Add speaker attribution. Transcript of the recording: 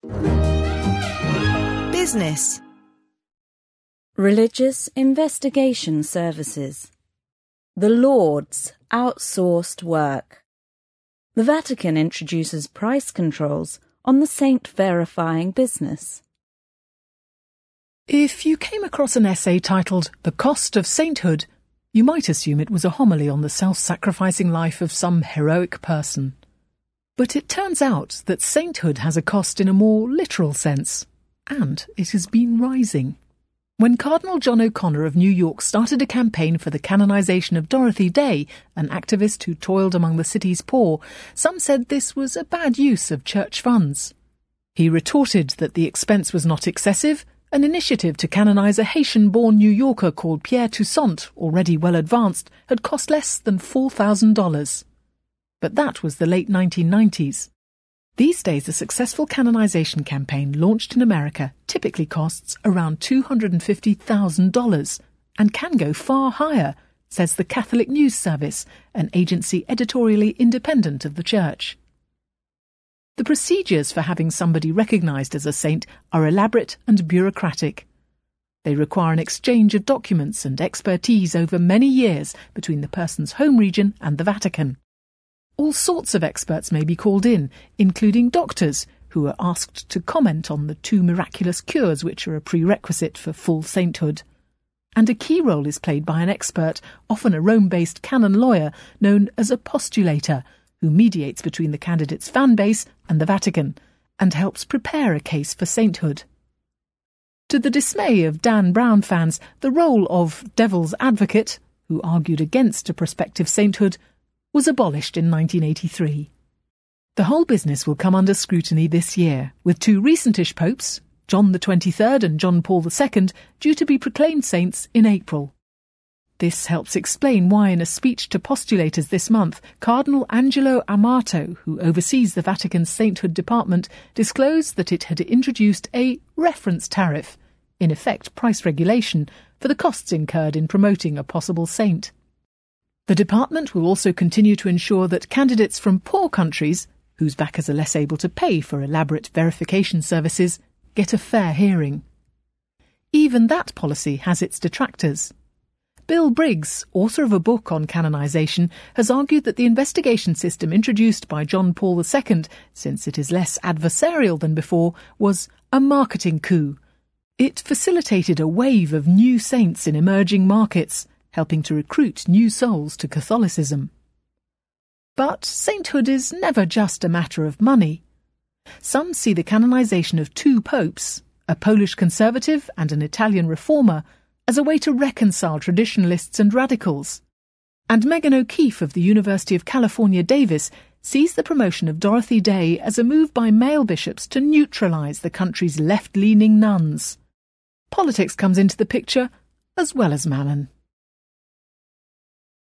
Speaker 1: Business.
Speaker 2: Religious investigation services. The Lord's outsourced work. The Vatican introduces price controls on the saint verifying business.
Speaker 3: If you came across an essay titled The Cost of Sainthood, you might assume it was a homily on the self-sacrificing life of some heroic person. But it turns out that sainthood has a cost in a more literal sense, and it has been rising. When Cardinal John O'Connor of New York started a campaign for the canonization of Dorothy Day, an activist who toiled among the city's poor, some said this was a bad use of church funds. He retorted that the expense was not excessive. An initiative to canonize a Haitian-born New Yorker called Pierre Toussaint, already well advanced, had cost less than $4,000. But that was the late 1990s. These days, a successful canonization campaign launched in America typically costs around $250,000 and can go far higher, says the Catholic News Service, an agency editorially independent of the Church. The procedures for having somebody recognized as a saint are elaborate and bureaucratic. They require an exchange of documents and expertise over many years between the person's home region and the Vatican. All sorts of experts may be called in, including doctors, who are asked to comment on the 2 miraculous cures which are a prerequisite for full sainthood. And a key role is played by an expert, often a Rome-based canon lawyer, known as a postulator, who mediates between the candidate's fan base and the Vatican, and helps prepare a case for sainthood. To the dismay of Dan Brown fans, the role of devil's advocate, who argued against a prospective sainthood, was abolished in 1983. The whole business will come under scrutiny this year, with 2 recentish popes, John the 23rd and John Paul II, due to be proclaimed saints in April. This helps explain why, in a speech to postulators this month, Cardinal Angelo Amato, who oversees the Vatican's sainthood department, disclosed that it had introduced a reference tariff, in effect price regulation, for the costs incurred in promoting a possible saint. The department will also continue to ensure that candidates from poor countries, whose backers are less able to pay for elaborate verification services, get a fair hearing. Even that policy has its detractors. Bill Briggs, author of a book on canonization, has argued that the investigation system introduced by John Paul II, since it is less adversarial than before, was a marketing coup. It facilitated a wave of new saints in emerging markets, helping to recruit new souls to Catholicism. But sainthood is never just a matter of money. Some see the canonization of 2 popes, a Polish conservative and an Italian reformer, as a way to reconcile traditionalists and radicals. And Megan O'Keefe of the University of California, Davis, sees the promotion of Dorothy Day as a move by male bishops to neutralize the country's left-leaning nuns. Politics comes into the picture, as well as mammon.